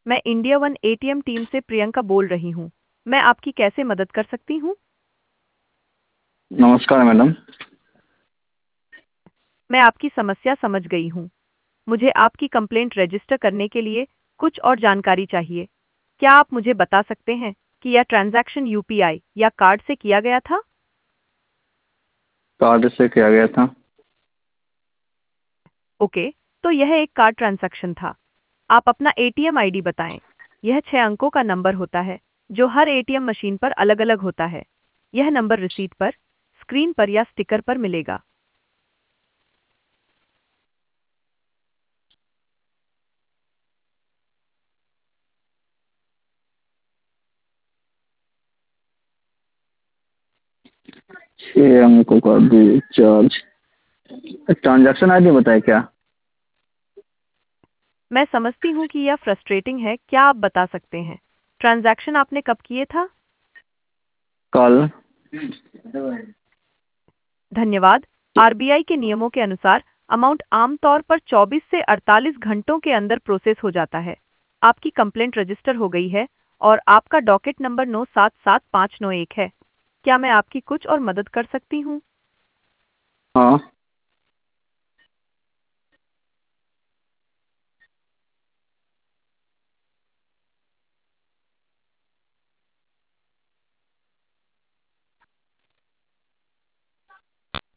मैं India one ATM team से प्रियंका बोल रही हूँ। मैं आपकी कैसे मदद कर सकती हूँ? नमस्कार मैडम। मैं आपकी समस्या समझ गई हूँ। मुझे आपकी कंप्लेंट रजिस्टर करने के लिए कुछ और जानकारी चाहिए। क्या आप मुझे बता सकते हैं कि यह ट्रांजैक्शन यूपीआई या कार्ड से किया गया था? कार्ड से किया गया था। ओके, तो यह एक कार्ड ट्रांजैक्शन था। आप अपना एटीएम आईडी बताएं। यह 6 अंकों का नंबर होता है जो हर एटीएम मशीन पर अलग-अलग होता है। यह नंबर रिसीट पर, स्क्रीन पर या स्टिकर पर मिलेगा। 6 अंकों का रिचार्ज। ट्रांजैक्शन आईडी बताए क्या? मैं समझती हूँ कि यह फ्रस्ट्रेटिंग है। क्या आप बता सकते हैं ट्रांजैक्शन आपने कब किए था? कल। धन्यवाद। आरबीआई के नियमों के अनुसार अमाउंट आमतौर पर 24 से 48 घंटों के अंदर प्रोसेस हो जाता है। आपकी कंप्लेंट रजिस्टर हो गई है और आपका डॉकेट नंबर 977591 है। क्या मैं आपकी कुछ और मदद कर सकती हूँ? हाँ।